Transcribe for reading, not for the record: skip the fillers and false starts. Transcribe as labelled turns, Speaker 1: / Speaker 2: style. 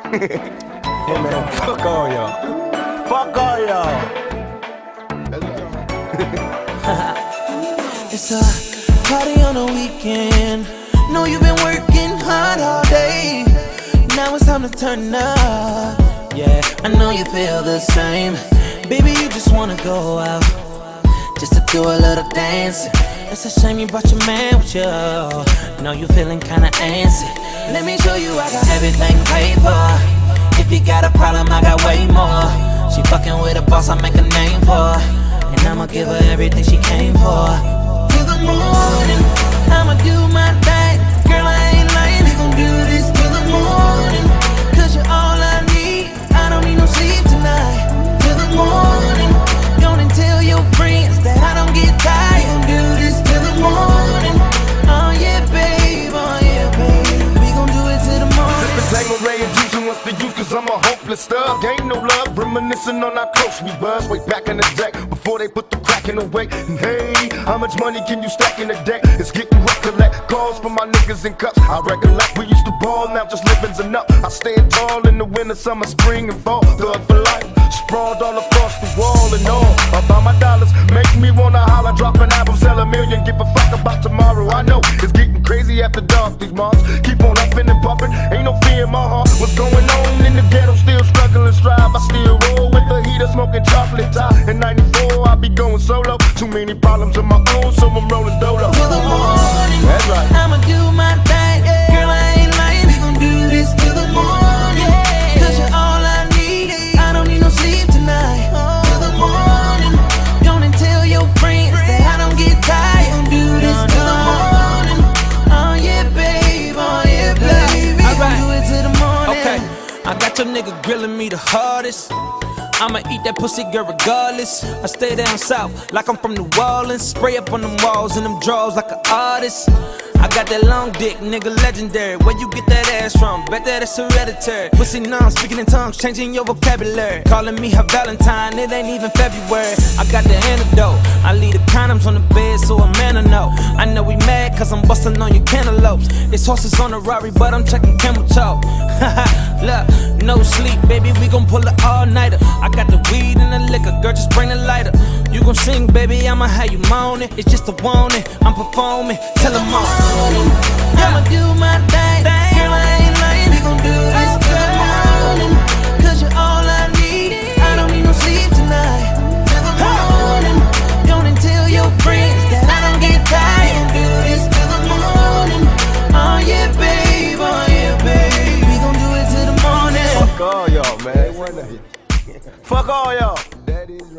Speaker 1: Hey man, fuck all y'all. Fuck all y'all.
Speaker 2: It's a party on the weekend. Know you've been working hard all day. Now it's time to turn up. Yeah, I know you feel the same. Baby, you just wanna go out just to do a little dancing. It's a shame you brought your man with you. Know you feeling kinda antsy. Let me show you I got everything paid for. If you got a problem, I got way more. She fucking with a boss, I make a name for. And I'ma give her everything she came for. Till the morning, I'ma do my thing. Girl, I ain't lying, we gon' do this till the morning. Cause you're all I need, I don't need no sleep tonight. Till the morning, gonna tell your friends that I don't get tired. We gon' do this till the morning. Oh yeah, babe, oh yeah, babe. We gon' do it till the morning.
Speaker 3: Sippin' Tanqueray and juicing what's the use, cause I'm a hopeless thug. Ain't no love, reminiscing on how close we was way back in the day, before they put the crack in the way. And hey, how much money can you stack in a day? It's getting rough, collect calls from my niggas in cups. I recollect we used to ball, now just living's enough. I stand tall in the winter, summer, spring, and fall. Thug for life, sprawled all across the wall and all. About my dollars, make me wanna holler. Drop an album, sell 1 million, give a fuck about tomorrow. I know it's getting crazy after dark, these moms keep on huffing and puffing. Ain't no fear in my heart. What's going on in the ghetto? Still struggling, strive. I still roll with the heater, smoking chocolate top. In '94, I be going solo. Too many problems of my own, so I'm rolling dolo.
Speaker 2: Till the morning,
Speaker 3: that's right.
Speaker 2: I'ma do my thing. Girl, I ain't lying, we gon' do this till the morning. Cause you're all I need, I don't need no sleep tonight. Till the morning, don't tell your friends that I don't get tired. Gon' do this till the morning. Oh yeah, babe, oh yeah, babe. We gon' do it till the morning.
Speaker 4: Okay, I got your nigga grilling me the hardest. I'ma eat that pussy girl regardless. I stay down south like I'm from New Orleans. Spray up on them walls and them drawers like an artist. I got that long dick, nigga, legendary. Where you get that ass from? Bet that it's hereditary. Pussy numb, speaking in tongues, changing your vocabulary. Calling me her Valentine, it ain't even February. I got the antidote. I leave the condoms on the bed so a man will know. I know we mad cause I'm busting on your cantaloupes. It's horses on the Rari, but I'm checking camel toe. Look, no sleep, baby, we gon' pull it all-nighter. I got the weed and the liquor, girl, just bring the lighter. You gon' sing, baby, I'ma have you moaning. It's just a warning, I'm performing, tell them all.
Speaker 2: I'ma do my thing. Girl, I ain't lying, we gon' do this till the morning. Cause you're all I need, I don't need no sleep tonight. Till the morning, don't tell your friends that I don't get tired. Do this till the morning. Oh yeah, babe, oh yeah, babe. We gon' do it till the morning.
Speaker 1: Fuck all y'all, man. Fuck all y'all.